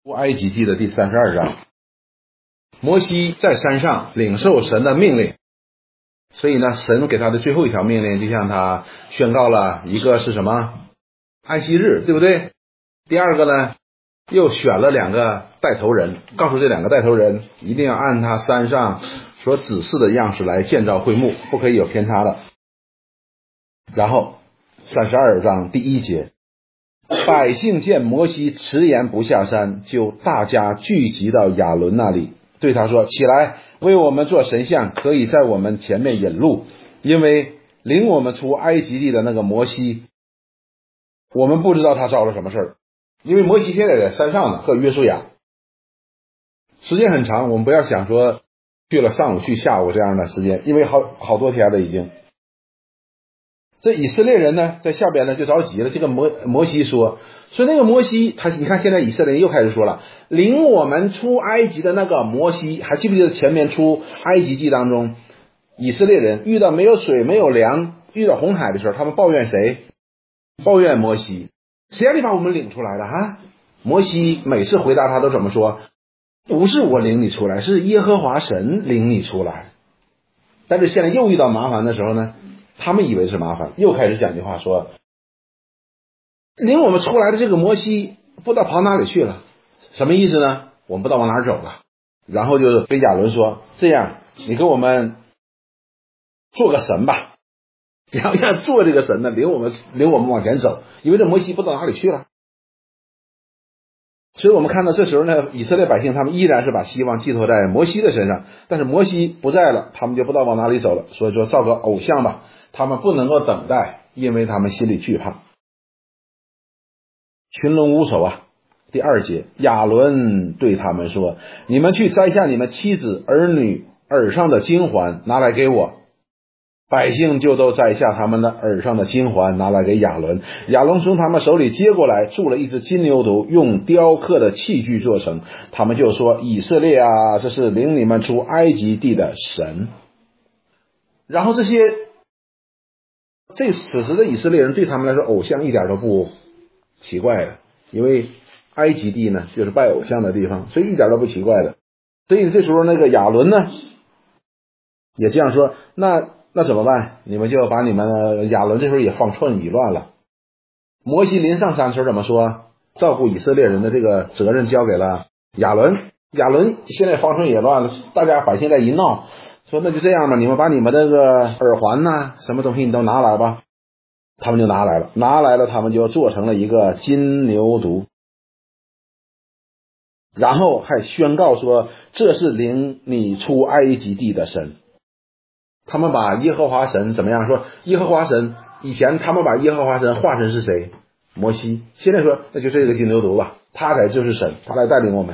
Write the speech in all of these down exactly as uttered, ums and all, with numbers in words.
出埃及记的第三十二章，摩西在山上领受神的命令，所以呢，神给他的最后一条命令，就向他宣告了一个是什么？安息日，对不对？第二个呢，又选了两个带头人，告诉这两个带头人一定要按他山上所指示的样式来建造会幕，不可以有偏差的。然后三十二章第一节，百姓见摩西迟延不下山，就大家聚集到亚伦那里，对他说：起来，为我们做神像，可以在我们前面引路，因为领我们出埃及地的那个摩西，我们不知道他遭了什么事儿。因为摩西现在在山上呢，和约书亚时间很长，我们不要想说去了上午去下午这样的时间，因为好好多天了已经。这以色列人呢，在下边呢就着急了。这个摩摩西说，说那个摩西，他你看现在以色列人又开始说了，领我们出埃及的那个摩西，还记不记得前面出埃及记当中，以色列人遇到没有水没有粮，遇到红海的时候，他们抱怨谁？抱怨摩西，谁让你把我们领出来的啊？摩西每次回答他都怎么说？不是我领你出来，是耶和华神领你出来。但是现在又遇到麻烦的时候呢，他们以为是麻烦，又开始讲句话说，领我们出来的这个摩西不知道跑哪里去了，什么意思呢？我们不知道往哪儿走了。然后就是对亚伦说，这样你给我们做个神吧，然后要做这个神呢，领我们领我们往前走，因为这摩西不知道哪里去了。所以我们看到这时候呢，以色列百姓他们依然是把希望寄托在摩西的身上，但是摩西不在了，他们就不知道往哪里走了，所以说造个偶像吧，他们不能够等待，因为他们心里惧怕。群龙无首啊。第二节，亚伦对他们说，你们去摘下你们妻子儿女耳上的金环拿来给我。百姓就都摘下他们的耳上的金环拿来给亚伦，亚伦从他们手里接过来，铸了一只金牛犊，用雕刻的器具做成。他们就说，以色列啊，这是领你们出埃及地的神。然后这些这此时的以色列人对他们来说，偶像一点都不奇怪的，因为埃及地呢就是拜偶像的地方，所以一点都不奇怪的。所以这时候那个亚伦呢也这样说，那那怎么办？你们就把你们亚伦这时候也放寸已乱了。摩西临上山时候怎么说？照顾以色列人的这个责任交给了亚伦。亚伦现在方寸也乱了，大家百姓在一闹，说那就这样吧，你们把你们这个耳环呐、什么东西你都拿来吧。他们就拿来了，拿来了，他们就做成了一个金牛犊，然后还宣告说，这是领你出埃及地的神。他们把耶和华神怎么样说？耶和华神以前他们把耶和华神化成是谁？摩西。现在说那就这个金牛犊吧，他才就是神，他来带领我们。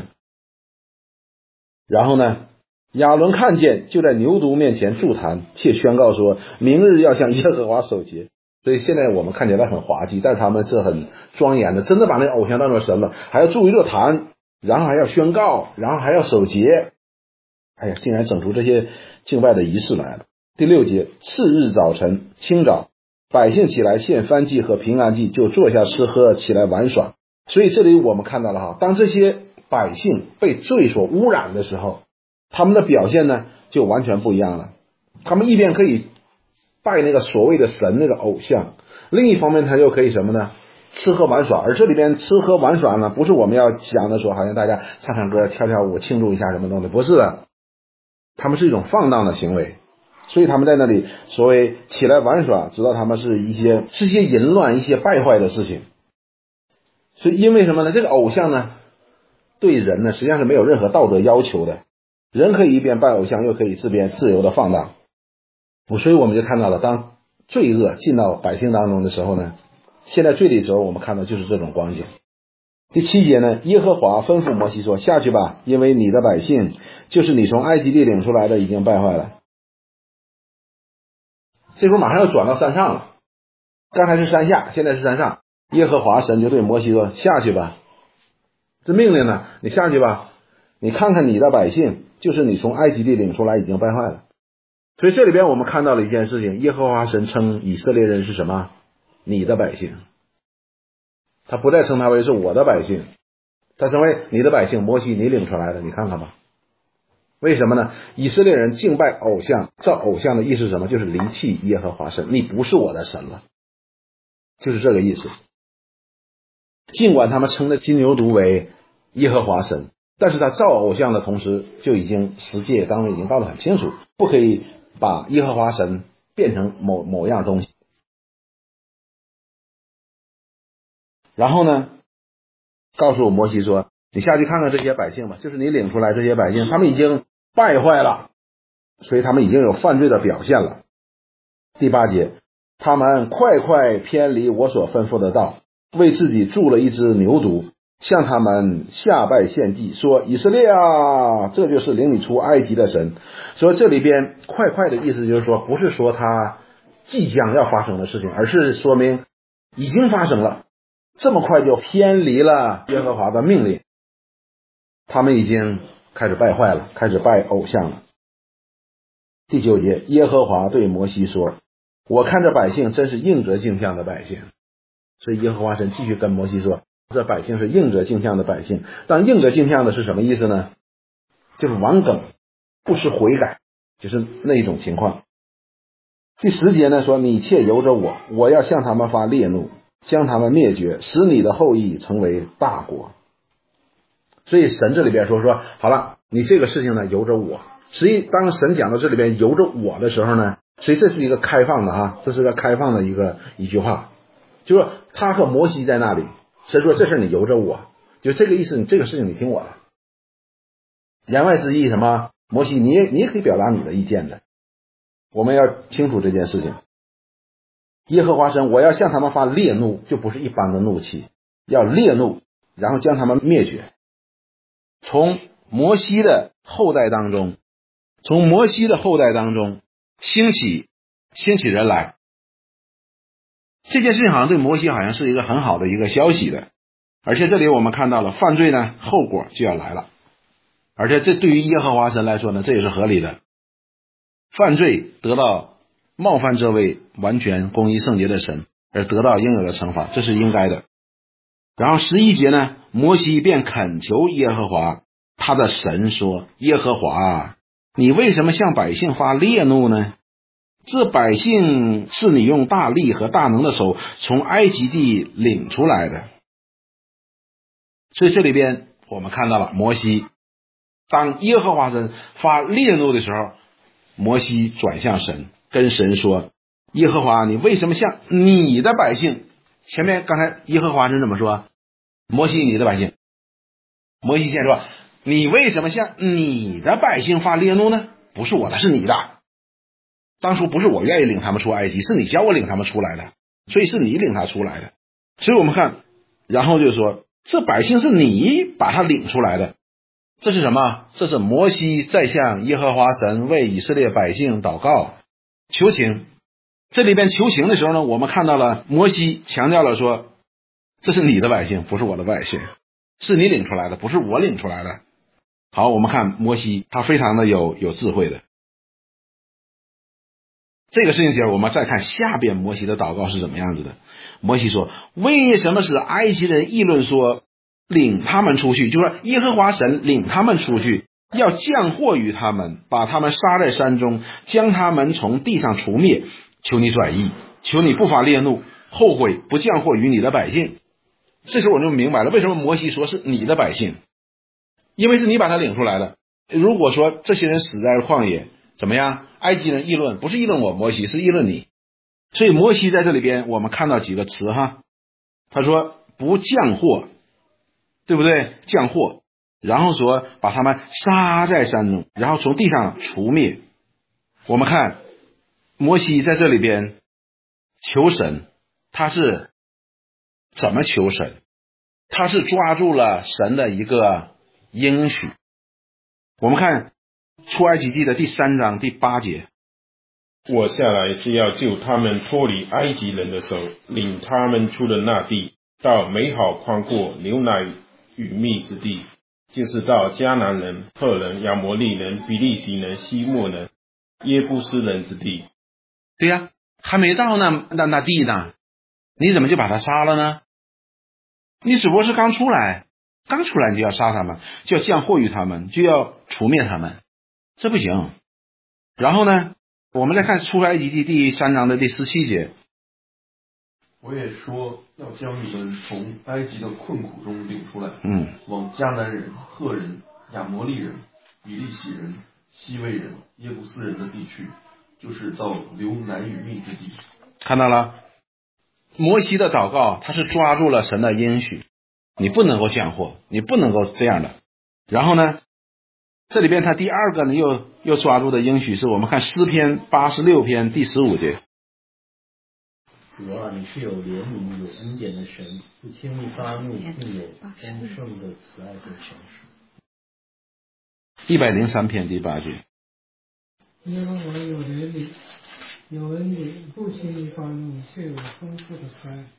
然后呢，亚伦看见，就在牛犊面前筑坛，且宣告说，明日要向耶和华守节。所以现在我们看起来很滑稽，但是他们是很庄严的，真的把那个偶像当作神了，还要筑一座坛，然后还要宣告，然后还要守节。哎呀，竟然整出这些敬拜的仪式来了。第六节，次日早晨清早，百姓起来献燔祭和平安祭，就坐下吃喝，起来玩耍。所以这里我们看到了哈，当这些百姓被罪所污染的时候，他们的表现呢就完全不一样了。他们一边可以拜那个所谓的神，那个偶像，另一方面他又可以什么呢？吃喝玩耍。而这里边吃喝玩耍呢，不是我们要讲的说好像大家唱唱歌跳跳舞庆祝一下什么东西，不是的，他们是一种放荡的行为。所以他们在那里所谓起来玩耍，知道他们是一些是一些淫乱一些败坏的事情。所以因为什么呢？这个偶像呢对人呢实际上是没有任何道德要求的，人可以一边拜偶像，又可以自边自由的放荡。所以我们就看到了，当罪恶进到百姓当中的时候呢，现在罪的时候我们看到就是这种光景。第七节呢，耶和华吩咐摩西说，下去吧，因为你的百姓就是你从埃及地领出来的已经败坏了。这时候马上要转到山上了，刚才是山下，现在是山上。耶和华神就对摩西说，下去吧，这命令呢，你下去吧，你看看你的百姓就是你从埃及地领出来已经败坏了。所以这里边我们看到了一件事情，耶和华神称以色列人是什么？你的百姓，他不再称他为是我的百姓， 他成为你的百姓，摩西你领出来的，你看看吧。为什么呢？以色列人敬拜偶像，造偶像的意思是什么？就是离弃耶和华神，你不是我的神了，就是这个意思。尽管他们称的金牛犊为耶和华神，但是他造偶像的同时，就已经十诫当中已经告得很清楚，不可以把耶和华神变成某某样东西。然后呢，告诉摩西说，你下去看看这些百姓吧，就是你领出来这些百姓，他们已经败坏了，所以他们已经有犯罪的表现了。第八节，他们快快偏离我所吩咐的道，为自己铸了一只牛犊，向他们下拜献祭，说以色列啊，这就是领你出埃及的神。所以这里边快快的意思就是说，不是说他即将要发生的事情，而是说明已经发生了，这么快就偏离了耶和华的命令，他们已经开始败坏了，开始拜偶像了。第九节，耶和华对摩西说，我看这百姓真是应着镜像的百姓。所以耶和华神继续跟摩西说，这百姓是应着镜像的百姓。但应着镜像的是什么意思呢？就是顽梗，不思悔改，就是那一种情况。第十节呢说，你且由着我，我要向他们发烈怒，将他们灭绝，使你的后裔成为大国。所以神这里边说说好了，你这个事情呢由着我。实际当神讲到这里边由着我的时候呢，所以这是一个开放的啊，这是个开放的一个一句话，就是说他和摩西在那里，神说这事你由着我，就这个意思，你这个事情你听我的。言外之意什么？摩西你也你也可以表达你的意见的，我们要清楚这件事情。耶和华神，我要向他们发烈怒，就不是一般的怒气，要烈怒，然后将他们灭绝。从摩西的后代当中，从摩西的后代当中兴起兴起人来，这件事情好像对摩西好像是一个很好的一个消息的。而且这里我们看到了犯罪呢后果就要来了，而且这对于耶和华神来说呢，这也是合理的。犯罪得到冒犯这位完全公义圣洁的神，而得到应有的惩罚，这是应该的。然后十一节呢，摩西便恳求耶和华他的神说，耶和华，你为什么向百姓发烈怒呢？这百姓是你用大力和大能的手从埃及地领出来的。所以这里边我们看到了摩西，当耶和华神发烈怒的时候，摩西转向神，跟神说，耶和华，你为什么向你的百姓，前面刚才耶和华神怎么说？摩西你的百姓，摩西先说，你为什么向你的百姓发烈怒呢？不是我的，是你的。当初不是我愿意领他们出埃及，是你叫我领他们出来的，所以是你领他出来的。所以我们看，然后就说，这百姓是你把他领出来的。这是什么？这是摩西在向耶和华神为以色列百姓祷告求情。这里边求情的时候呢，我们看到了摩西强调了说，这是你的百姓，不是我的百姓，是你领出来的，不是我领出来的。好，我们看摩西他非常的有有智慧的。这个事情前我们再看下边摩西的祷告是怎么样子的。摩西说，为什么使埃及人议论说领他们出去，就说耶和华神领他们出去，要降祸于他们，把他们杀在山中，将他们从地上除灭。求你转意，求你不发烈怒，后悔不降祸于你的百姓。这时候我就明白了，为什么摩西说是你的百姓，因为是你把他领出来的。如果说这些人死在旷野怎么样，埃及人议论，不是议论我摩西，是议论你。所以摩西在这里边我们看到几个词哈，他说不降祸，对不对？降祸，然后说把他们杀在山中，然后从地上除灭。我们看摩西在这里边求神，他是怎么求神？他是抓住了神的一个应许。我们看出埃及记的第三章第八节， 我下来是要救他们脱离埃及人的手，领他们出了那地，到美好宽阔牛奶与蜜之地，就是到迦南人、赫人、亚摩利人、比利洗人、希莫人、耶布斯人之地。 对呀、啊，还没到那那那地呢，你怎么就把他杀了呢？你只不过是刚出来， 刚出来你就要杀他们，就要降祸于他们，就要除灭他们，这不行。然后呢，我们来看出埃及记第三章的第十七节。 我也说要将你们从埃及的困苦中领出来， 嗯， 往迦南人、赫人、亚摩利人、比利洗人、西魏人、耶布斯人的地区，就是到流奶与蜜之地。 看到了，摩西的祷告，他是抓住了神的应许，你不能够降祸，你不能够这样的。然后呢，这里边他第二个呢，又又抓住的应许是我们看诗篇八十六篇第十五节。 主啊，你是有怜悯、有恩典的神，不轻易发怒，并有丰盛的慈爱和诚实。 一百零三篇第八节。 耶和华有怜悯，有恩典，不轻易发怒，却有丰富的慈爱。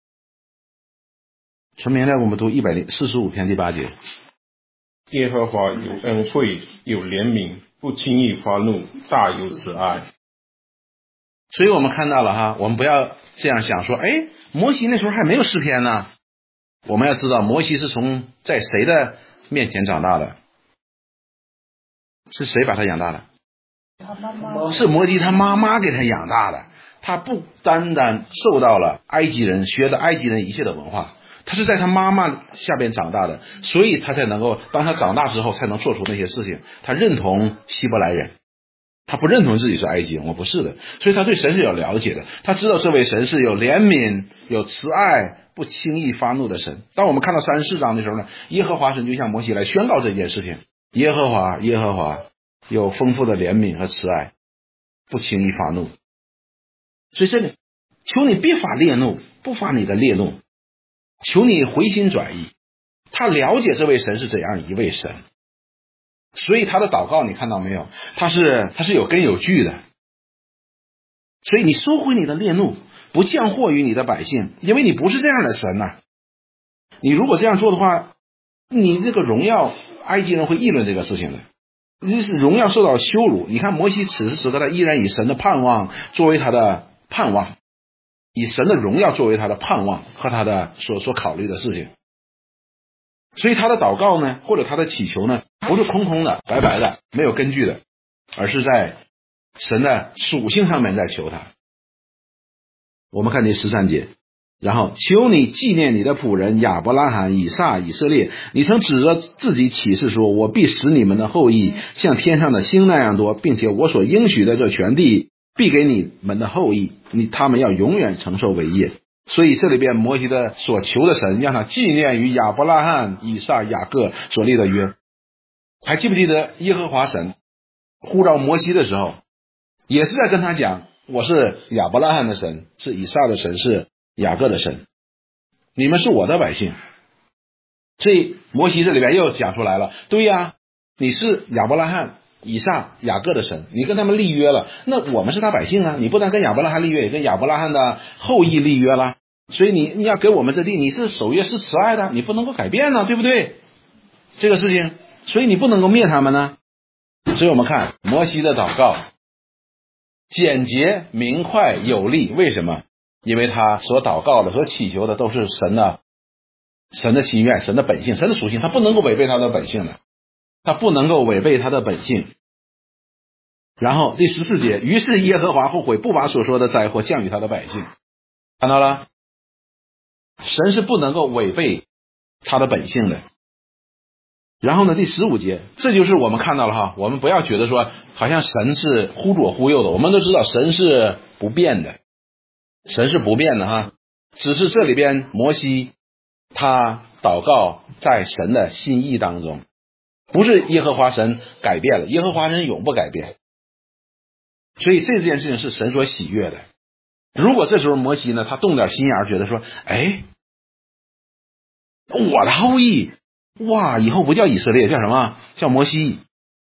陈明来，我们读一百零四十五篇第八节。 耶和华有恩惠，有怜悯，不轻易发怒，大有慈爱。 所以我们看到了哈，我们不要这样想说，哎，摩西那时候还没有诗篇呢。我们要知道，摩西是从在谁的面前长大的？是谁把他养大的？是摩西他妈妈给他养大的。他不单单受到了埃及人学的埃及人一切的文化，他是在他妈妈下边长大的，所以他才能够当他长大之后才能做出那些事情。他认同希伯来人，他不认同自己是埃及人，我不是的，所以他对神是有了解的，他知道这位神是有怜悯、有慈爱、不轻易发怒的神。当我们看到三十四章的时候呢，耶和华神就向摩西来宣告这件事情：耶和华，耶和华有丰富的怜悯和慈爱，不轻易发怒。所以这里，求你别发烈怒，不发你的烈怒，求你回心转意。他了解这位神是怎样一位神，所以他的祷告你看到没有？他是他是有根有据的。所以你收回你的烈怒，不降祸于你的百姓，因为你不是这样的神呐、啊。你如果这样做的话，你这个荣耀，埃及人会议论这个事情的。你是荣耀受到羞辱。你看摩西此时此刻他依然以神的盼望作为他的盼望，以神的荣耀作为他的盼望和他的所所考虑的事情。所以他的祷告呢，或者他的祈求呢，不是空空的、白白的、没有根据的，而是在神的属性上面在求他。我们看第十三节，然后求你纪念你的仆人亚伯拉罕、以撒、以色列，你曾指着自己起誓说，我必使你们的后裔像天上的星那样多，并且我所应许的这全地必给你们的后裔，你他们要永远承受为业。所以这里边摩西的所求的神，让他纪念于亚伯拉罕、以撒、雅各所立的约。还记不记得耶和华神呼召摩西的时候，也是在跟他讲，我是亚伯拉罕的神，是以撒的神，是雅各的神，你们是我的百姓。所以摩西这里边又讲出来了，对呀，你是亚伯拉罕、以撒、雅各的神，你跟他们立约了，那我们是他百姓啊，你不但跟亚伯拉罕立约，也跟亚伯拉罕的后裔立约了，所以你你要给我们这地，你是守约是慈爱的，你不能够改变呢，对不对？这个事情，所以你不能够灭他们呢。所以我们看摩西的祷告简洁明快有力，为什么？因为他所祷告的和祈求的都是神的神的心愿、神的本性、神的属性，他不能够违背他的本性的，他不能够违背他的本性。然后第十四节，于是耶和华后悔，不把所说的灾祸降于他的百姓。看到了，神是不能够违背他的本性的。然后呢，第十五节，这就是我们看到了哈，我们不要觉得说好像神是忽左忽右的，我们都知道神是不变的，神是不变的哈，只是这里边摩西他祷告在神的心意当中，不是耶和华神改变了，耶和华神永不改变，所以这件事情是神所喜悦的。如果这时候摩西呢，他动点心眼，觉得说，哎，我的后裔，哇，以后不叫以色列，叫什么？叫摩西。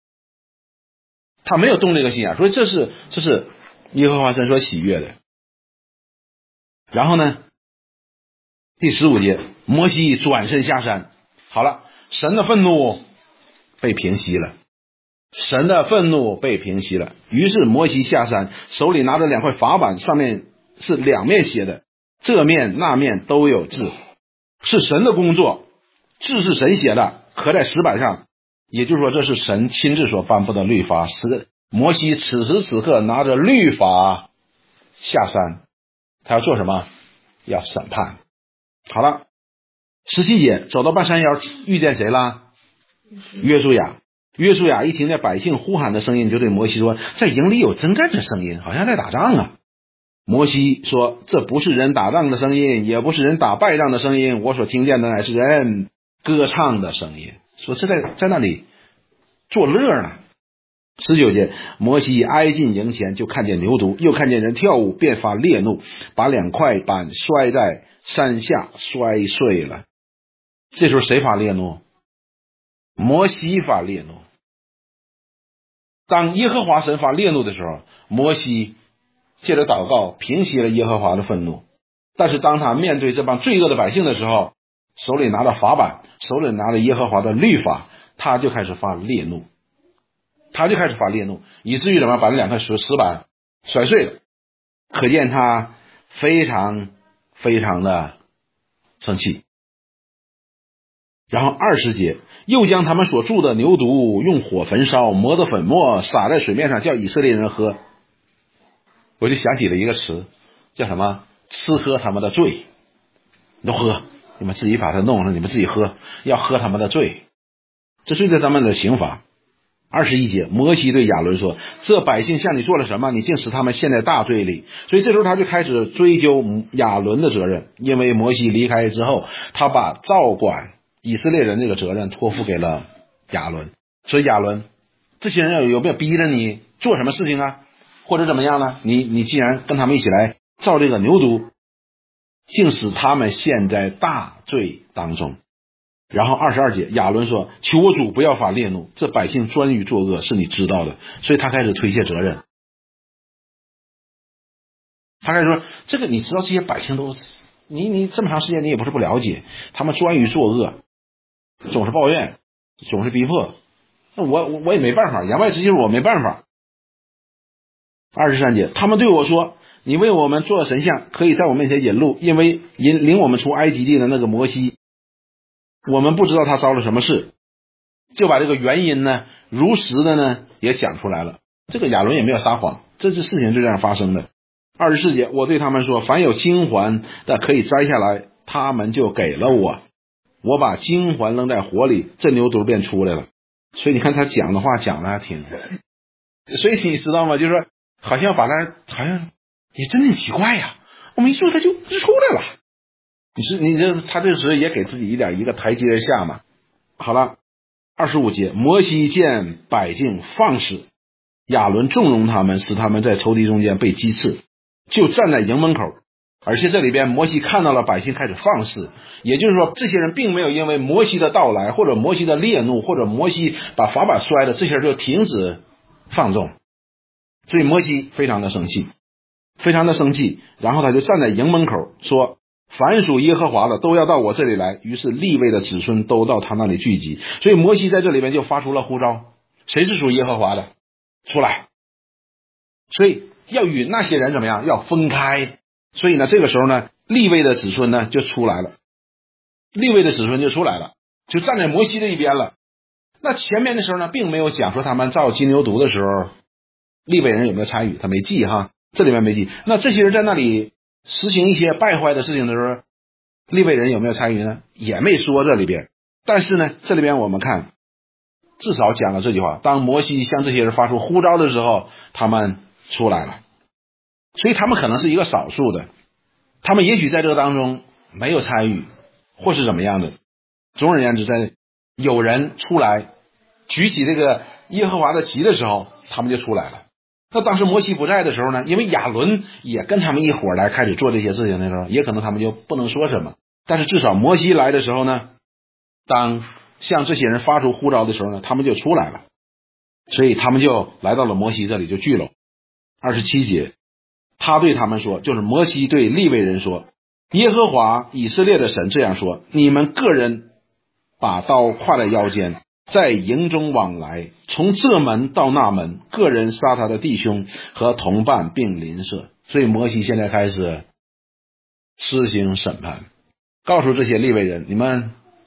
他没有动这个心眼，所以这是这是耶和华神所喜悦的。然后呢，第十五节，摩西转身下山，好了，神的愤怒被平息了，神的愤怒被平息了。于是摩西下山，手里拿着两块法板，上面是两面写的，这面那面都有字，是神的工作， 字是神写的，刻在石板上，也就是说这是神亲自所颁布的律法。是摩西此时此刻拿着律法下山，他要做什么？要审判。好了，十七节走到半山腰，遇见谁了？约书亚。约书亚一听见百姓呼喊的声音，就对摩西说，在营里有征战的声音，好像在打仗啊。摩西说，这不是人打仗的声音，也不是人打败仗的声音，我所听见的乃是人歌唱的声音。说这在在那里作乐呢。十九节，摩西挨近营前，就看见牛犊，又看见人跳舞，便发烈怒，把两块板摔在山下，摔碎了。这时候谁发烈怒？摩西发烈怒。当耶和华神发烈怒的时候，摩西借着祷告平息了耶和华的愤怒。但是当他面对这帮罪恶的百姓的时候，手里拿着法板，手里拿着耶和华的律法，他就开始发烈怒。他就开始发烈怒，以至于怎么把那两块石石板摔碎了。可见他非常非常的生气。然后二十节，又将他们所铸的牛犊用火焚烧，磨的粉末撒在水面上，叫以色列人喝。我就想起了一个词，叫什么？吃喝他们的罪。都喝，你们自己把它弄上，你们自己喝，要喝他们的罪。这是对他们的刑罚。二十一节，摩西对亚伦说，这百姓向你做了什么？你竟使他们陷在大罪里。所以这时候他就开始追究亚伦的责任，因为摩西离开之后，他把照管以色列人这个责任托付给了亚伦。所以亚伦，这些人有有没有逼着你做什么事情啊？或者怎么样呢？你你既然跟他们一起来造这个牛犊，竟使他们陷在大罪当中。然后二十二节，亚伦说，求我主不要发烈怒，这百姓专于作恶，是你知道的。所以他开始推卸责任。他开始说，这个你知道，这些百姓都你你这么长时间你也不是不了解，他们专于作恶，总是抱怨，总是逼迫，那我我也没办法，言外之意我没办法。二十三节，他们对我说，你为我们做神像，可以在我面前引路，因为引领我们出埃及地的那个摩西，我们不知道他遭了什么事，就把这个原因呢如实的呢也讲出来了。这个亚伦也没有撒谎，这次事情就这样发生的。二十四节，我对他们说，凡有金环的可以摘下来，他们就给了我，我把金环扔在火里，这牛犊便出来了。所以你看他讲的话讲的还挺，所以你知道吗？就是说好像把他好像也真的奇怪呀，我们一说他就就出来了。你是你这他这时也给自己一点一个台阶下嘛。好了，二十五节，摩西见百姓放肆，亚伦纵容他们，使他们在仇敌中间被击刺，就站在营门口。而且这里边摩西看到了百姓开始放肆，也就是说这些人并没有因为摩西的到来，或者摩西的烈怒，或者摩西把法板摔了，这些人就停止放纵。所以摩西非常的生气，非常的生气，然后他就站在营门口说，凡属耶和华的都要到我这里来。于是利未的子孙都到他那里聚集。所以摩西在这里边就发出了呼召，谁是属耶和华的出来。所以要与那些人怎么样？要分开。所以呢这个时候呢利未的子孙呢就出来了，利未的子孙就出来了，就站在摩西这一边了。那前面的时候呢并没有讲说他们造金牛犊的时候利未人有没有参与，他没记哈，这里面没记。那这些人在那里实行一些败坏的事情的时候，利未人有没有参与呢？也没说这里边。但是呢这里边我们看至少讲了这句话，当摩西向这些人发出呼召的时候，他们出来了。所以他们可能是一个少数的，他们也许在这个当中没有参与或是怎么样的。总而言之，在有人出来举起这个耶和华的旗的时候，他们就出来了。那当时摩西不在的时候呢，因为亚伦也跟他们一伙来开始做这些事情的时候，也可能他们就不能说什么。但是至少摩西来的时候呢，当向这些人发出呼召的时候呢，他们就出来了。所以他们就来到了摩西这里就聚拢。二十七节，他对他们说，就是摩西对利未人说，耶和华以色列的神这样说，你们个人把刀挎在腰间，在营中往来，从这门到那门，个人杀他的弟兄和同伴并邻舍。所以摩西现在开始施行审判，告诉这些利未人，你们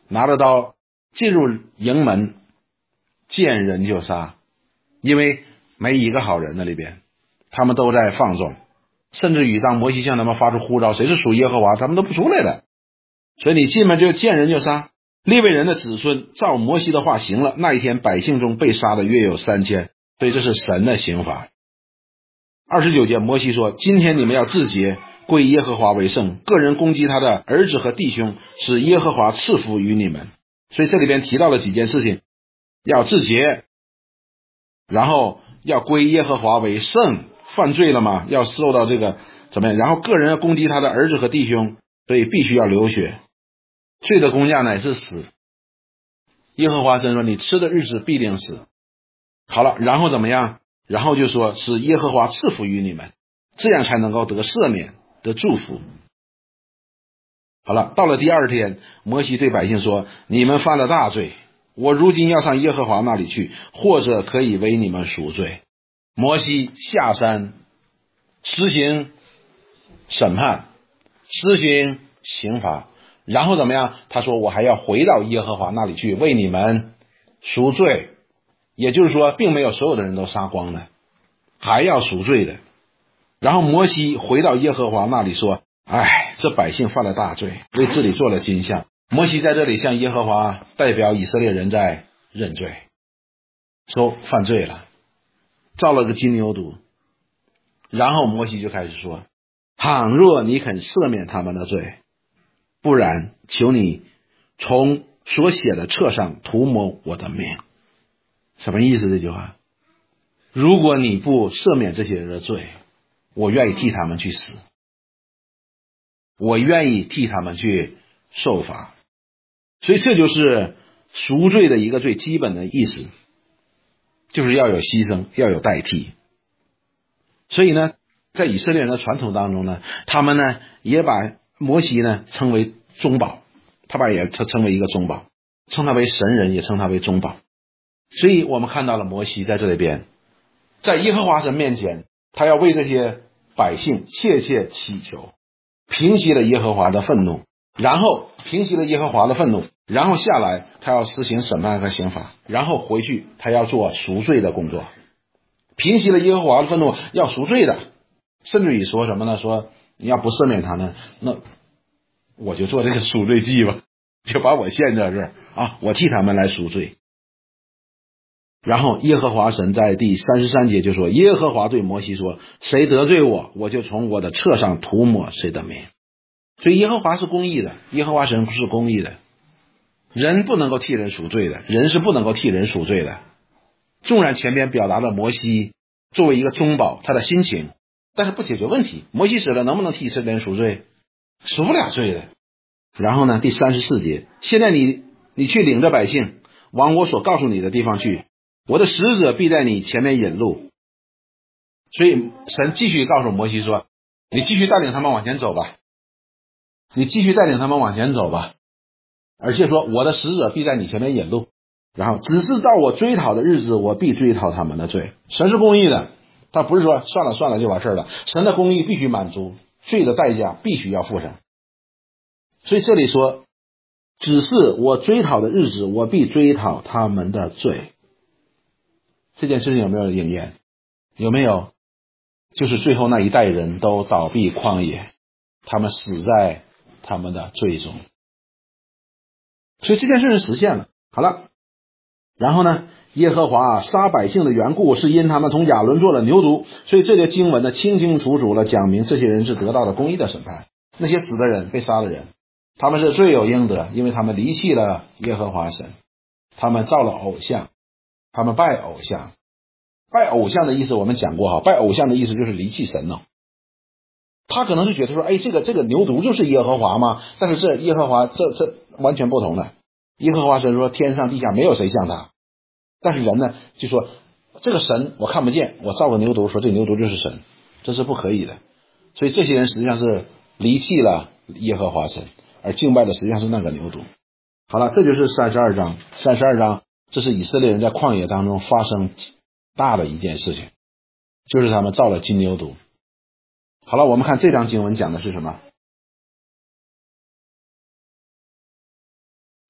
拿着刀进入营门，见人就杀，因为没一个好人那里边，他们都在放纵，甚至于当摩西向他们发出呼召，谁是属耶和华，他们都不出来的。所以你进门就见人就杀。利未人的子孙照摩西的话行了，那一天百姓中被杀的约有三千，所以这是神的刑罚。二十九节，摩西说，今天你们要自洁，归耶和华为圣，个人攻击他的儿子和弟兄，使耶和华赐福于你们。所以这里边提到了几件事情，要自洁，然后要归耶和华为圣，犯罪了嘛，要受到这个怎么样，然后个人要攻击他的儿子和弟兄，所以必须要流血，罪的工价乃是死。耶和华神说，你吃的日子必定死。好了，然后怎么样？然后就说是耶和华赐福于你们，这样才能够得赦免，得祝福。好了，到了第二天，摩西对百姓说，你们犯了大罪，我如今要上耶和华那里去，或者可以为你们赎罪。摩西下山实行审判，实行刑罚，然后怎么样？他说我还要回到耶和华那里去为你们赎罪。也就是说并没有所有的人都杀光了，还要赎罪的。然后摩西回到耶和华那里说，哎，这百姓犯了大罪，为自己做了金像。摩西在这里向耶和华代表以色列人在认罪，说犯罪了，造了个金牛犊。然后摩西就开始说，倘若你肯赦免他们的罪，不然求你从所写的册上涂抹我的名。什么意思？这句话，如果你不赦免这些人的罪，我愿意替他们去死，我愿意替他们去受罚。所以这就是赎罪的一个最基本的意思，就是要有牺牲，要有代替。所以呢，在以色列人的传统当中呢，他们呢也把摩西呢称为中保，他把也称为一个中保，称他为神人，也称他为中保。所以我们看到了摩西在这里边，在耶和华神面前，他要为这些百姓切切祈求，平息了耶和华的愤怒，然后平息了耶和华的愤怒，然后下来他要施行审判和刑罚，然后回去他要做赎罪的工作。平息了耶和华的愤怒，要赎罪的，甚至于说什么呢？说你要不赦免他们，那我就做这个赎罪祭吧，就把我献在这儿啊，我替他们来赎罪。然后耶和华神在第三十三节就说，耶和华对摩西说，谁得罪我，我就从我的册上涂抹谁的名。所以耶和华是公义的，耶和华神是公义的，人不能够替人赎罪的，人是不能够替人赎罪的。纵然前边表达了摩西作为一个中保他的心情，但是不解决问题。摩西死了，能不能替以色列人赎罪？赎不了罪的。然后呢，第三十四节，现在你你去领着百姓往我所告诉你的地方去，我的使者必在你前面引路。所以神继续告诉摩西说，你继续带领他们往前走吧，你继续带领他们往前走吧，而且说我的使者必在你前面引路，然后只是到我追讨的日子，我必追讨他们的罪。神是公义的，他不是说算了算了就完事了，神的公义必须满足，罪的代价必须要付上。所以这里说，只是我追讨的日子，我必追讨他们的罪。这件事情有没有应验？有没有？就是最后那一代人都倒闭旷野，他们死在他们的罪中。所以这件事情实现了。好了，然后呢，耶和华杀百姓的缘故是因他们从亚伦做了牛犊，所以这些经文呢清清楚楚的讲明这些人是得到了公义的审判。那些死的人，被杀的人，他们是罪有应得，因为他们离弃了耶和华神，他们造了偶像，他们拜偶像。拜偶像的意思我们讲过哈，拜偶像的意思就是离弃神了。他可能是觉得说，哎，这个这个牛犊就是耶和华吗？但是这耶和华这这完全不同的。耶和华神说，天上地下没有谁像他。但是人呢就说，这个神我看不见，我造个牛犊，说这牛犊就是神，这是不可以的。所以这些人实际上是离弃了耶和华神，而敬拜的实际上是那个牛犊。好了，这就是三十二章。三十二章这是以色列人在旷野当中发生大的一件事情，就是他们造了金牛犊。好了，我们看这章经文讲的是什么？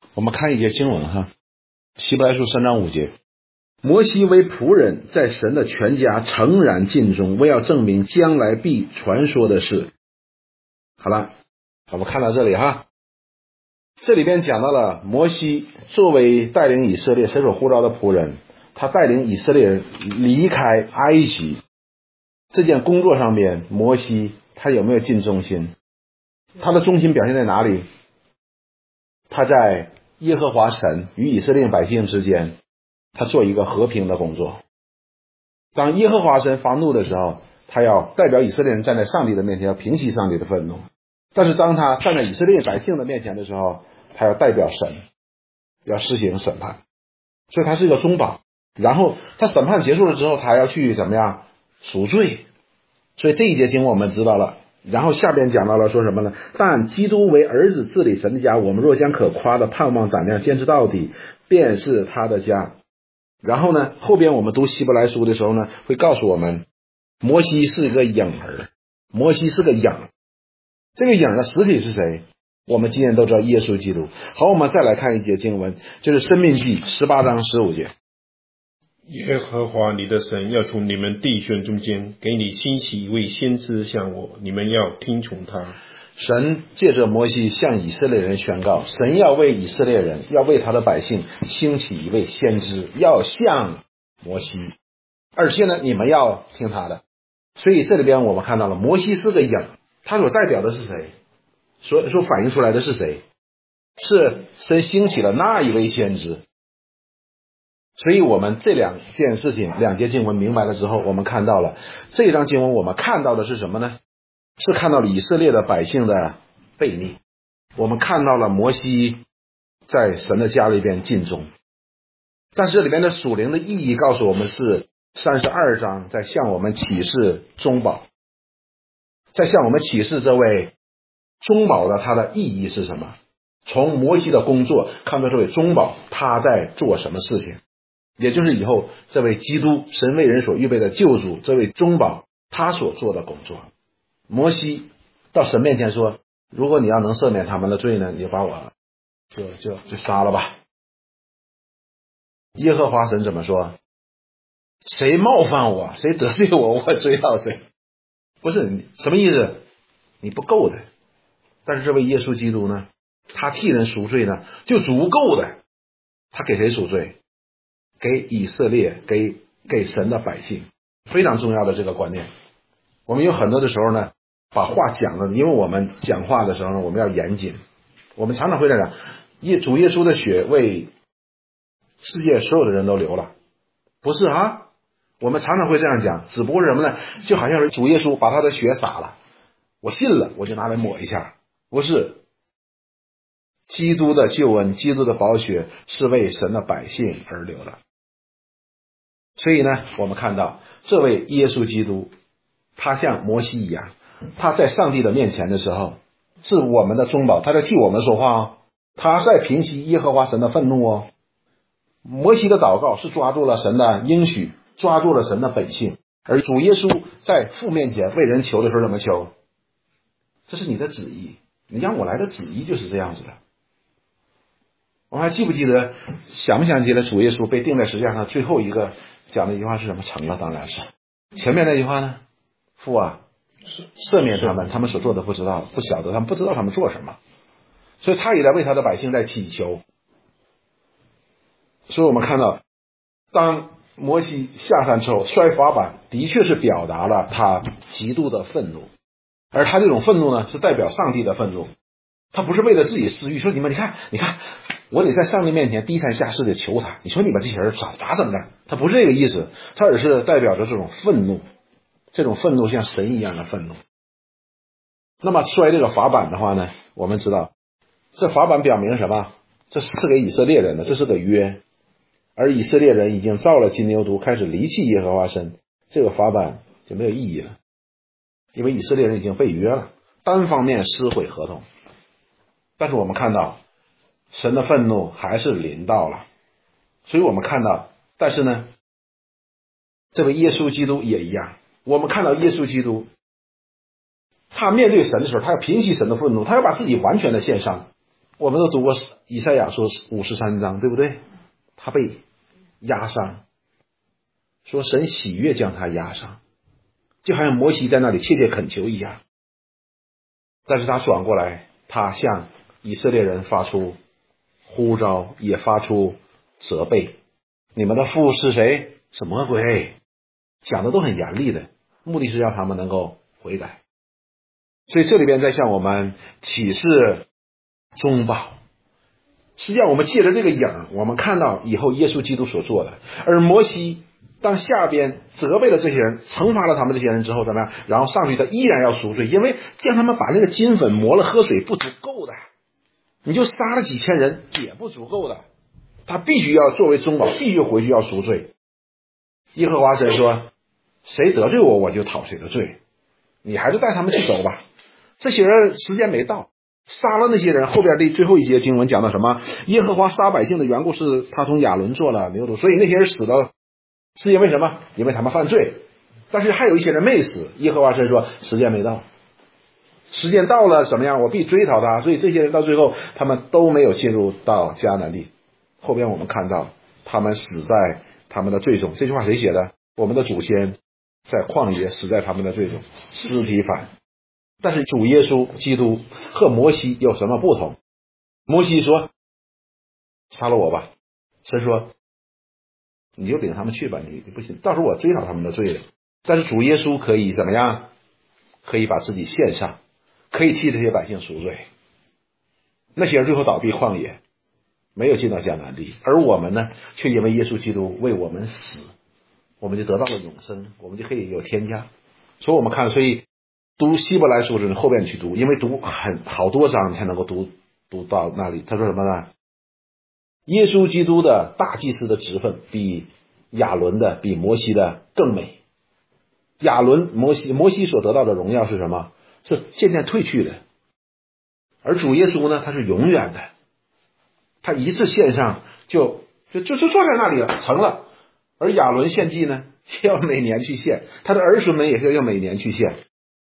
我们看一节经文哈，希伯来书三章五节，摩西为仆人，在神的全家诚然尽忠，为要证明将来必传说的事。好了，我们看到这里哈，这里边讲到了摩西作为带领以色列神所呼召的仆人，他带领以色列人离开埃及这件工作上面，摩西他有没有尽忠心？他的忠心表现在哪里？他在耶和华神与以色列百姓之间，他做一个和平的工作。当耶和华神发怒的时候，他要代表以色列人站在上帝的面前，要平息上帝的愤怒。但是当他站在以色列百姓的面前的时候，他要代表神，要施行审判。所以他是一个中保。然后他审判结束了之后，他还要去怎么样赎罪。所以这一节经文我们知道了。然后下边讲到了说什么呢？但基督为儿子治理神的家，我们若将可夸的盼望胆量坚持到底，便是他的家。然后呢，后边我们读希伯来书的时候呢，会告诉我们摩西是一个影儿，摩西是个影。这个影的实体是谁？我们今天都知道耶稣基督。好，我们再来看一节经文，就是申命记十八章十五节。 耶和华你的神要从你们弟兄中间给你兴起一位先知像我，你们要听从他。 神借着摩西向以色列人宣告，神要为以色列人，要为他的百姓兴起一位先知，要像摩西，而且呢，你们要听他的。所以这里边我们看到了摩西是个影，他所代表的是谁？所所反映出来的是谁？是神兴起了那一位先知。所以我们这两件事情，两节经文明白了之后，我们看到了这张经文，我们看到的是什么呢？是看到了以色列的百姓的悖逆，我们看到了摩西在神的家里边尽忠。但是这里边的属灵的意义告诉我们是三十二章在向我们启示中保，在向我们启示这位中保的他的意义是什么？从摩西的工作看到这位中保他在做什么事情，也就是以后这位基督神为人所预备的救主，这位中保他所做的工作。摩西到神面前说，如果你要能赦免他们的罪呢，你就把我就就就杀了吧。耶和华神怎么说？谁冒犯我，谁得罪我，我追到谁。不是你什么意思？你不够的。但是这位耶稣基督呢，他替人赎罪呢就足够的。他给谁赎罪？给以色列，给给神的百姓。非常重要的这个观念。我们有很多的时候呢，把话讲了，因为我们讲话的时候呢，我们要严谨。我们常常会这样讲，耶主耶稣的血为世界所有的人都流了，不是啊？我们常常会这样讲，只不过是什么呢？就好像是主耶稣把他的血洒了，我信了，我就拿来抹一下。不是，基督的救恩，基督的宝血是为神的百姓而流的。所以呢，我们看到这位耶稣基督，他像摩西一样，他在上帝的面前的时候是我们的中保，他在替我们说话哦，他在平息耶和华神的愤怒哦。摩西的祷告是抓住了神的应许，抓住了神的本性，而主耶稣在父面前为人求的时候怎么求？这是你的旨意，你让我来的旨意就是这样子的。我们还记不记得，想不想记得主耶稣被钉在十字架上最后一个讲的一句话是什么？成了，当然是。前面那句话呢？父啊，赦免他们，他们所做的不知道，不晓得，他们不知道他们做什么。所以他也在为他的百姓在祈求。所以我们看到，当摩西下山之后摔法板，的确是表达了他极度的愤怒，而他这种愤怒呢，是代表上帝的愤怒。他不是为了自己私欲，说你们你看你看，我得在上帝面前低三下四的求他，你说你们这些人咋咋整的？他不是这个意思，他而是代表着这种愤怒，这种愤怒像神一样的愤怒。那么摔这个法板的话呢，我们知道这法板表明什么？这是给以色列人的，这是个约。而以色列人已经造了金牛犊，开始离弃耶和华神，这个法版就没有意义了，因为以色列人已经被约了，单方面撕毁合同。但是我们看到神的愤怒还是临到了，所以我们看到，但是呢，这位耶稣基督也一样，我们看到耶稣基督他面对神的时候，他要平息神的愤怒，他要把自己完全的献上， 我们都读过以赛亚书五十三章，对不对？他被压伤，说神喜悦将他压伤，就好像摩西在那里切切恳求一样。但是他转过来，他向以色列人发出呼召，也发出责备。你们的父是谁？是魔鬼，讲的都很严厉的，目的是让他们能够悔改。所以这里边在向我们启示中保。实际上我们借着这个影，我们看到以后耶稣基督所做的。而摩西当下边责备了这些人，惩罚了他们这些人之后怎么样？然后上去他依然要赎罪，因为叫他们把那个金粉磨了喝水不足够的，你就杀了几千人也不足够的，他必须要作为中保，必须回去要赎罪。耶和华神说，谁得罪我，我就讨谁的罪，你还是带他们去走吧。这些人时间没到，杀了那些人。后边的最后一节经文讲到什么？耶和华杀百姓的缘故是他从亚伦做了牛犊，所以那些人死了是因为什么？因为他们犯罪。但是还有一些人没死，耶和华神说时间没到，时间到了怎么样？我必追讨他。所以这些人到最后他们都没有进入到迦南地。后边我们看到他们死在他们的罪中。这句话谁写的？我们的祖先在旷野死在他们的罪中，司提反。但是主耶稣基督和摩西有什么不同？摩西说杀了我吧，神说你就领他们去吧，你不行，到时候我追讨他们的罪了。但是主耶稣可以怎么样？可以把自己献上，可以替这些百姓赎罪。那些人最后倒闭旷野，没有进到迦南地，而我们呢，却因为耶稣基督为我们死，我们就得到了永生，我们就可以有天家。所以我们看，所以读希伯来书的人后边去读，因为读很好多章才能够读读到那里。他说什么呢？耶稣基督的大祭司的职分比亚伦的、比摩西的更美。亚伦、摩西、摩西所得到的荣耀是什么？是渐渐褪去的。而主耶稣呢，他是永远的，他一次献上就就就就坐在那里了，成了。而亚伦献祭呢，要每年去献，他的儿孙们也是要每年去献。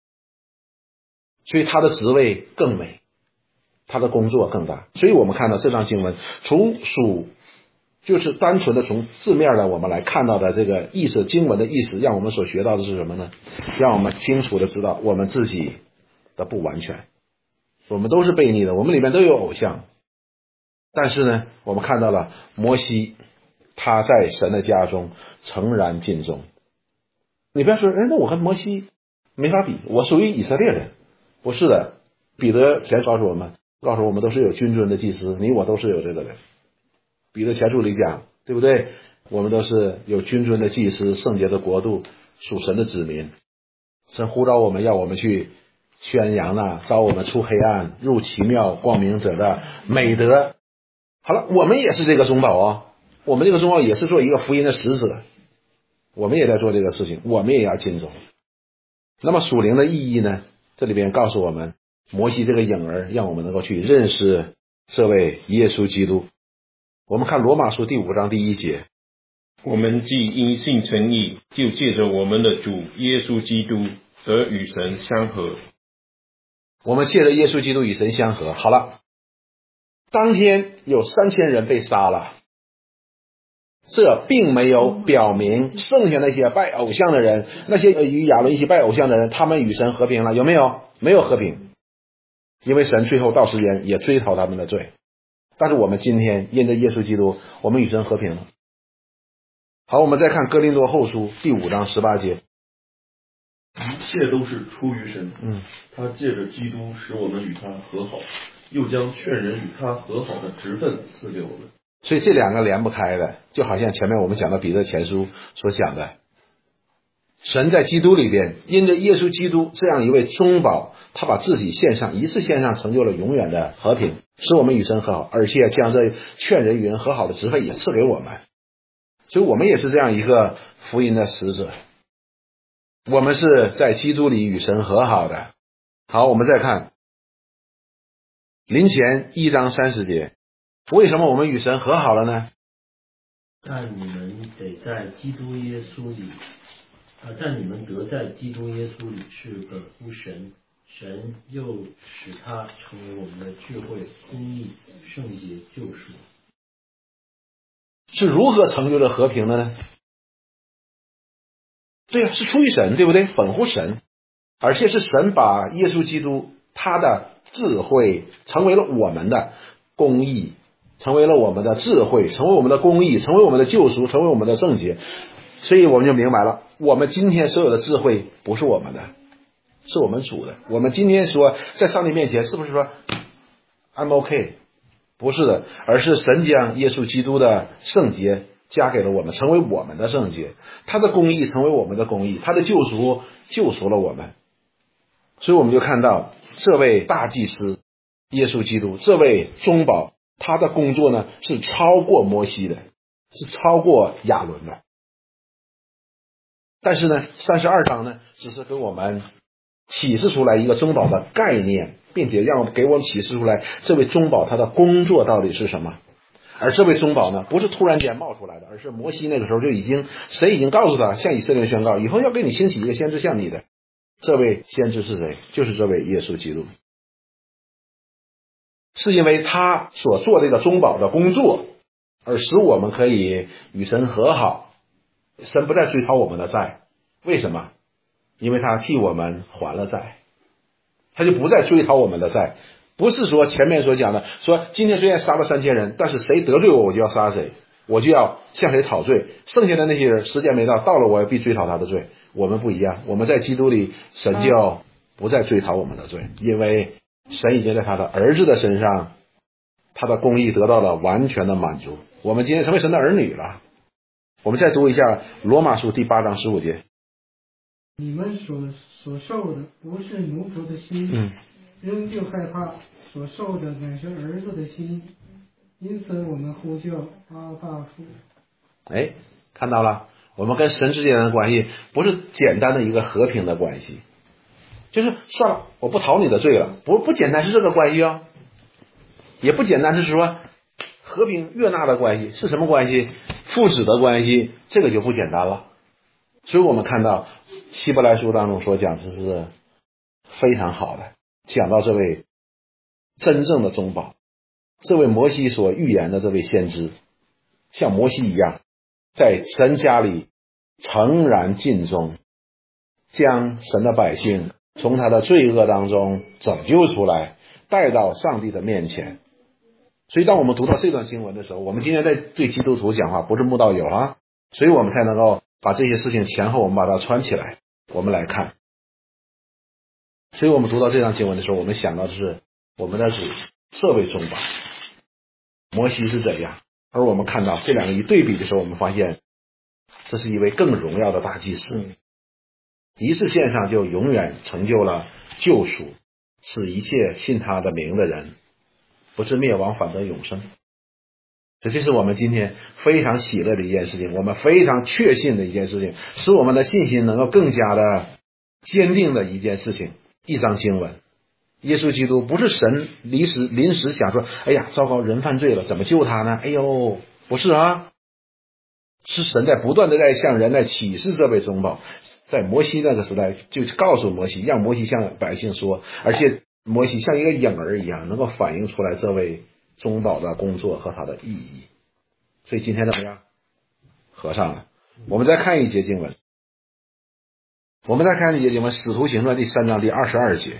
所以他的职位更美，他的工作更大。所以我们看到这章经文从属就是单纯的从字面的我们来看到的这个意思，经文的意思，让我们所学到的是什么呢？让我们清楚的知道我们自己的不完全，我们都是悖逆的，我们里面都有偶像。但是呢，我们看到了摩西他在神的家中诚然尽忠。你不要说，哎，那我和摩西没法比，我属于以色列人。不是的，彼得前告诉我们，告诉我们都是有君尊的祭司，你我都是有这个的。彼得前书里讲，对不对？我们都是有君尊的祭司，圣洁的国度，属神的子民。神呼召我们，要我们去宣扬呢，召我们出黑暗，入奇妙光明者的美德。好了，我们也是这个中保哦，我们这个中保也是做一个福音的使者，我们也在做这个事情，我们也要尽忠。那么属灵的意义呢？这里边告诉我们，摩西这个影儿让我们能够去认识这位耶稣基督。我们看罗马书第五章第一节， 我们既因信称义，就借着我们的主耶稣基督得与神相合。 我们借着耶稣基督与神相合。好了，当天有三千人被杀了，这并没有表明剩下那些拜偶像的人，那些与亚伦一起拜偶像的人，他们与神和平了，有没有？没有和平，因为神最后到时间也追讨他们的罪。但是我们今天因着耶稣基督，我们与神和平了。好，我们再看哥林多后书第五章十八节， 一切都是出于神， 嗯， 他借着基督使我们与他和好，又将劝人与他和好的职分赐给我们。 所以这两个连不开的，就好像前面我们讲到彼得前书所讲的，神在基督里边，因着耶稣基督这样一位中保，他把自己献上，一次献上成就了永远的和平，使我们与神和好，而且将这劝人与人和好的职分也赐给我们。所以我们也是这样一个福音的使者，我们是在基督里与神和好的。好，我们再看林前一章三十节，为什么我们与神和好了呢？ 但你们得在基督耶稣里，啊，但你们得在基督耶稣里是本乎神， 神又使他成为我们的智慧、公义、圣洁、救赎。 是如何成就了和平的呢？对啊，是出于神，对不对？本乎神，而且是神把耶稣基督他的智慧成为了我们的公义，成为了我们的智慧，成为我们的公义，成为我们的救赎，成为我们的圣洁。所以我们就明白了，我们今天所有的智慧不是我们的，是我们主的。我们今天说在上帝面前是不是说 I'm OK？ 不是的，而是神将耶稣基督的圣洁加给了我们，成为我们的圣洁，他的公义成为我们的公义，他的救赎救赎了我们。所以我们就看到这位大祭司耶稣基督，这位中保，他的工作呢是超过摩西的，是超过亚伦的。但是呢三十二章呢只是给我们启示出来一个中保的概念，并且让给我们启示出来这位中保他的工作到底是什么。而这位中保呢不是突然间冒出来的，而是摩西那个时候就已经，谁已经告诉他，向以色列人宣告，以后要给你兴起一个先知像你的。这位先知是谁？就是这位耶稣基督。是因为他所做这个中保的工作，而使我们可以与神和好，神不再追讨我们的债。为什么？因为他替我们还了债，他就不再追讨我们的债。不是说前面所讲的，说今天虽然杀了三千人，但是谁得罪我，我就要杀谁，我就要向谁讨罪，剩下的那些人时间没到，到了我也必追讨他的罪。我们不一样，我们在基督里，神就要不再追讨我们的罪，因为神已经在他的儿子的身上，他的公义得到了完全的满足。我们今天成为神的儿女了。我们再读一下罗马书第八章十五节。 你们所所受的不是奴仆的心， 嗯， 仍旧害怕，所受的乃是儿子的心，因此我们呼叫阿爸父。 哎，看到了，我们跟神之间的关系不是简单的一个和平的关系，就是算了，我不讨你的罪了，不不简单是这个关系啊，也不简单是说和平悦纳的关系，是什么关系？父子的关系，这个就不简单了。所以我们看到希伯来书当中所讲的是非常好的，讲到这位真正的中保，这位摩西所预言的这位先知，像摩西一样在神家里诚然尽忠，将神的百姓从他的罪恶当中拯救出来，带到上帝的面前。所以当我们读到这段经文的时候，我们今天在对基督徒讲话不是慕道友啊，所以我们才能够把这些事情前后我们把它串起来，我们来看。所以我们读到这段经文的时候，我们想到的是我们的主这位中保，摩西是怎样，而我们看到这两个一对比的时候，我们发现这是一位更荣耀的大祭司，一次献上就永远成就了救赎，使一切信他的名的人不至灭亡，反得永生。这这是我们今天非常喜乐的一件事情，我们非常确信的一件事情，使我们的信心能够更加的坚定的一件事情。一章经文，耶稣基督不是神临时临时想说，哎呀糟糕，人犯罪了怎么救他呢？哎呦，不是啊，是神在不断的在向人来启示这位中保。在摩西那个时代就告诉摩西，让摩西向百姓说，而且摩西像一个影儿一样能够反映出来这位中保的工作和他的意义。所以今天怎么样？合上了。我们再看一节经文，我们再看一节经文，使徒行传第三章第二十二节。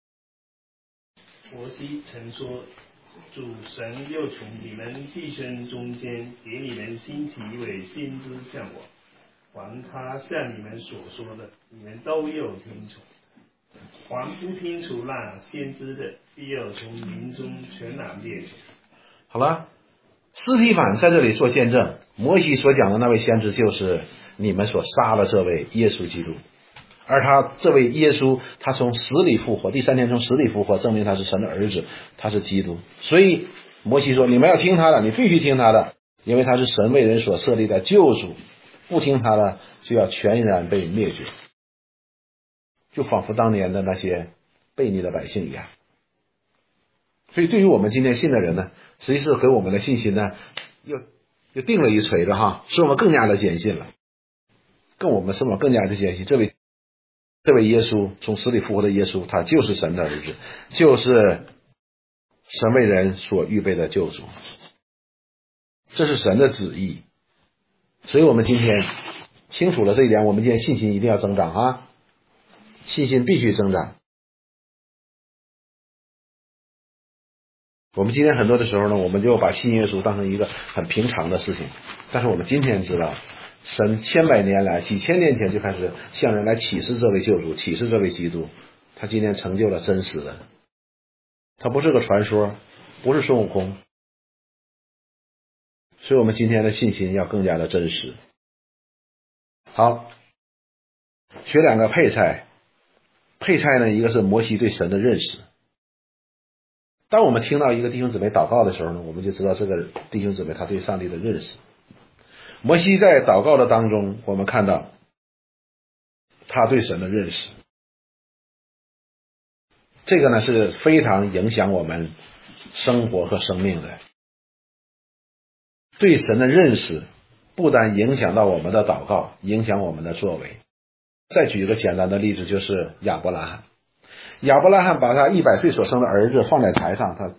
摩西曾说，主神又从你们弟兄中间给你们兴起一位先知像我，凡他向你们所说的，你们都有听从；凡不听从那先知的，必要从民中全然灭绝。 好了，司提反在这里做见证，摩西所讲的那位先知就是你们所杀了这位耶稣基督，而他这位耶稣他从死里复活，第三天从死里复活，证明他是神的儿子，他是基督。所以摩西说你们要听他的，你必须听他的，因为他是神为人所设立的救主，不听他的就要全然被灭绝，就仿佛当年的那些悖逆的百姓一样。所以对于我们今天信的人呢，实际是给我们的信心呢又又定了一锤子哈，使我们更加的坚信了，跟我们使我们更加的坚信这位这位耶稣从死里复活的耶稣，他就是神的儿子，就是神为人所预备的救主，这是神的旨意。所以我们今天清楚了这一点，我们今天信心一定要增长啊，信心必须增长。我们今天很多的时候呢，我们就把信耶稣当成一个很平常的事情，但是我们今天知道，神千百年来几千年前就开始向人来启示这位救主，启示这位基督，他今天成就了真实的，他不是个传说，不是孙悟空。所以我们今天的信心要更加的真实。好，学两个配菜。配菜呢，一个是摩西对神的认识。当我们听到一个弟兄姊妹祷告的时候呢，我们就知道这个弟兄姊妹他对上帝的认识。摩西在祷告的当中，我们看到他对神的认识，这个呢是非常影响我们生活和生命的。对神的认识不但影响到我们的祷告，影响我们的作为。再举一个简单的例子，就是亚伯拉罕。亚伯拉罕把他一百岁所生的儿子放在台上，他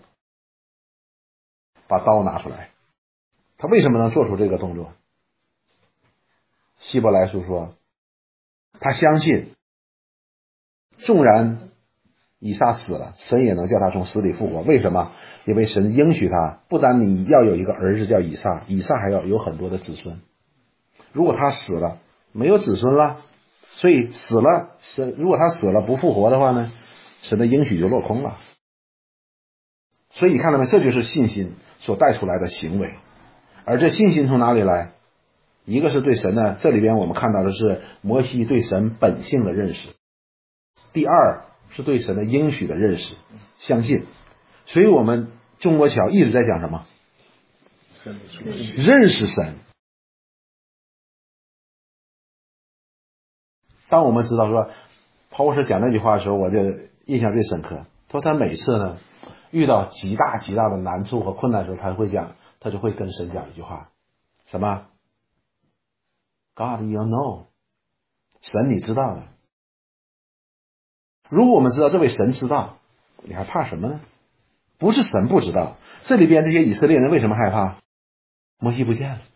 把刀拿出来。他为什么能做出这个动作？希伯来书说，他相信纵然以撒死了，神也能叫他从死里复活。为什么？因为神应许他，不但你要有一个儿子叫以撒，以撒还要有很多的子孙。如果他死了，没有子孙了，所以死了，神如果他死了不复活的话呢，神的应许就落空了。所以你看到没？这就是信心所带出来的行为。而这信心从哪里来？一个是对神的，这里边我们看到的是摩西对神本性的认识。第二是对神的应许的认识，相信。所以我们中国桥一直在讲什么？认识神。当我们知道说鲍博士讲那句话的时候，我就印象最深刻。他说他每次呢遇到极大极大的难处和困难的时候，他会讲，他就会跟神讲一句话，什么 God you know， 神你知道的。如果我们知道这位神知道，你还怕什么呢？不是神不知道，这里边这些以色列人为什么害怕？摩西不见了。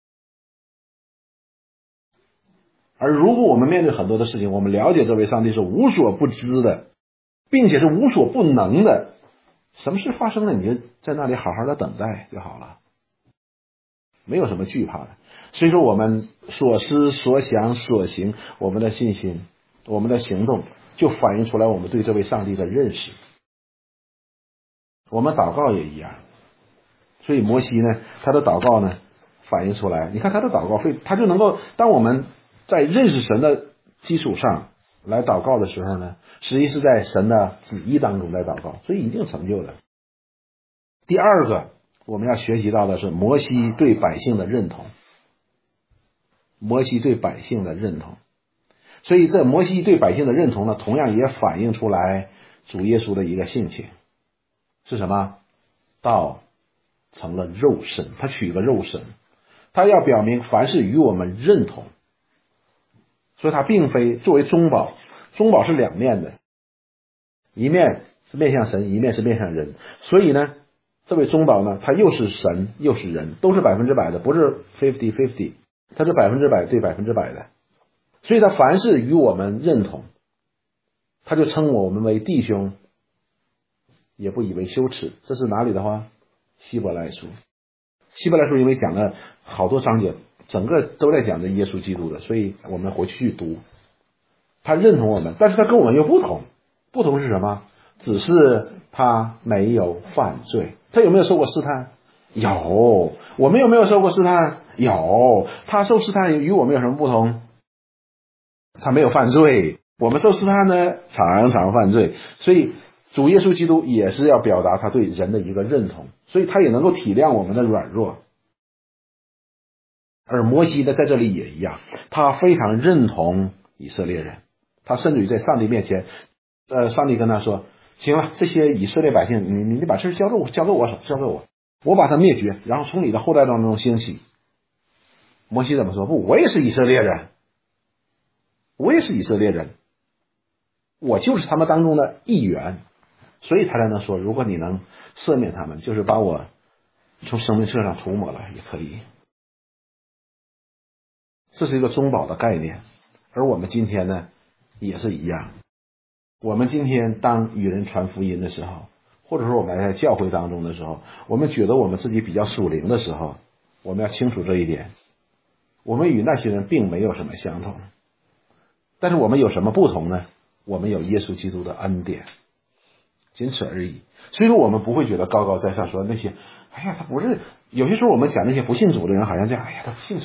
而如果我们面对很多的事情，我们了解这位上帝是无所不知的，并且是无所不能的，什么事发生了，你就在那里好好的等待就好了，没有什么惧怕的。所以说我们所思所想所行，我们的信心，我们的行动，就反映出来我们对这位上帝的认识。我们祷告也一样。所以摩西呢，他的祷告呢反映出来，你看他的祷告会，他就能够，当我们在认识神的基础上来祷告的时候呢，实际是在神的旨意当中来祷告，所以一定成就的。第二个我们要学习到的是摩西对百姓的认同。摩西对百姓的认同，所以这摩西对百姓的认同呢，同样也反映出来主耶稣的一个性情是什么？道成了肉身，他取个肉身，他要表明凡是与我们认同，所以他并非作为中保，中保是两面的，一面是面向神，一面是面向人。所以呢，这位中保呢，他又是神又是人，都是百分之百的，不是 fifty fifty， 他是百分之百对百分之百的。所以他凡是与我们认同，他就称我们为弟兄，也不以为羞耻。这是哪里的话？希伯来书。希伯来书因为讲了好多章节，整个都在讲着耶稣基督的，所以我们回去去读。他认同我们，但是他跟我们又不同。不同是什么？只是他没有犯罪。他有没有受过试探？有。我们有没有受过试探？有。他受试探与我们有什么不同？他没有犯罪。我们受试探呢，常常犯罪。所以主耶稣基督也是要表达他对人的一个认同，所以他也能够体谅我们的软弱。而摩西呢，在这里也一样，他非常认同以色列人，他甚至于在上帝面前，呃，上帝跟他说：“行了，这些以色列百姓，你你把事交给我，交给我手，交给我，我把他灭绝，然后从你的后代当中兴起。”摩西怎么说？不，我也是以色列人，我也是以色列人， 我就是他们当中的一员，所以他才能说，如果你能赦免他们，就是把我从生命册上涂抹了也可以。这是一个中保的概念，而我们今天呢也是一样。我们今天当与人传福音的时候，或者说我们在教会当中的时候，我们觉得我们自己比较属灵的时候，我们要清楚这一点，我们与那些人并没有什么相同，但是我们有什么不同呢？我们有耶稣基督的恩典，仅此而已。所以说我们不会觉得高高在上，说那些哎呀他不是，有些时候我们讲那些不信主的人，好像这样，哎呀他不信主。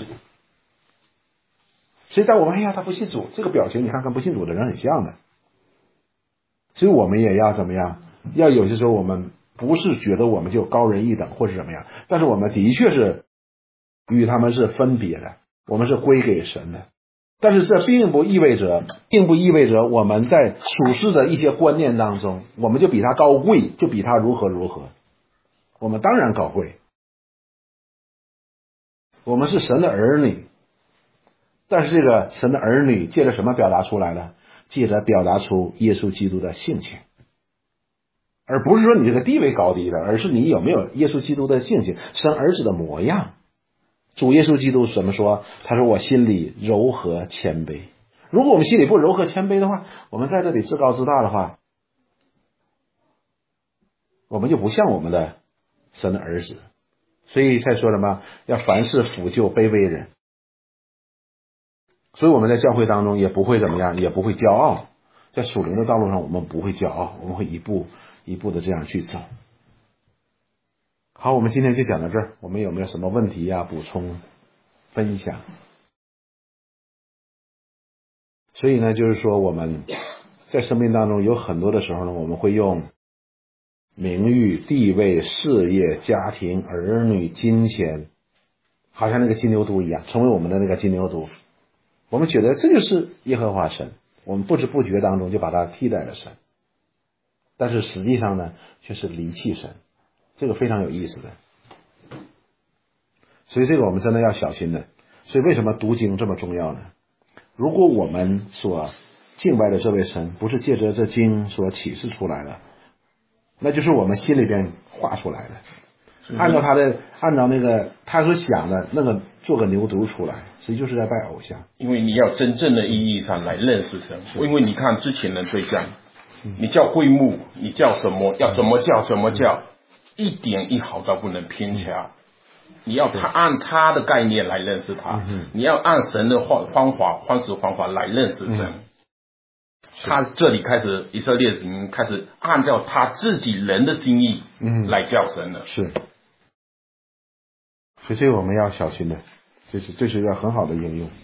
所以在我们哎呀他不信主这个表情，你看跟不信主的人很像的。所以我们也要怎么样，要有些时候我们不是觉得我们就高人一等或是怎么样，但是我们的确是与他们是分别的，我们是归给神的。但是这并不意味着并不意味着我们在属世的一些观念当中，我们就比他高贵，就比他如何如何。我们当然高贵，我们是神的儿女，但是这个神的儿女借着什么表达出来的？借着表达出耶稣基督的性情，而不是说你这个地位高低的，而是你有没有耶稣基督的性情，生儿子的模样。主耶稣基督怎么说？他说我心里柔和谦卑。如果我们心里不柔和谦卑的话，我们在这里自高自大的话，我们就不像我们的神的儿子。所以才说什么要凡事抚救卑微人。所以我们在教会当中也不会怎么样，也不会骄傲，在属灵的道路上我们不会骄傲，我们会一步一步的这样去走。好，我们今天就讲到这儿，我们有没有什么问题呀、补充分享？所以呢就是说我们在生命当中有很多的时候呢，我们会用名誉、地位、事业、家庭、儿女、金钱，好像那个金牛犊一样，成为我们的那个金牛犊。我们觉得这就是耶和华神，我们不知不觉当中就把它替代了神，但是实际上呢却是离弃神，这个非常有意思的。所以这个我们真的要小心的。所以为什么读经这么重要呢？如果我们所敬拜的这位神不是借着这经所启示出来的，那就是我们心里边画出来的，按照他的按照那个他所想的那个做个牛犊出来，实际就是在拜偶像。 因为你要真正的意义上来认识神，因为你看之前的对象，你叫会幕，你叫什么，要怎么叫怎么叫，一点一毫都不能偏差。你要他按他的概念来认识他，你要按神的方方法方式方法来认识神。他这里开始，以色列人开始按照他自己人的心意来叫神了。 是，所以这个我们要小心的，这是这是一个很好的应用。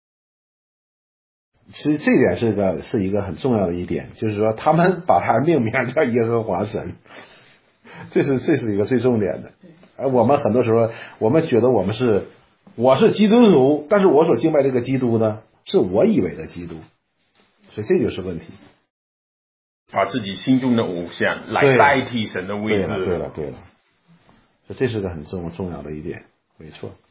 其实这一点是个是一个很重要的一点，就是说他们把他命名叫耶和华神，这是这是一个最重点的。而我们很多时候我们觉得我们是我是基督徒，但是我所敬拜这个基督呢是我以为的基督，所以这就是问题， 把自己心中的偶像来代替神的位置。 对了对了对了，所以这是个很重重要的一点，没错。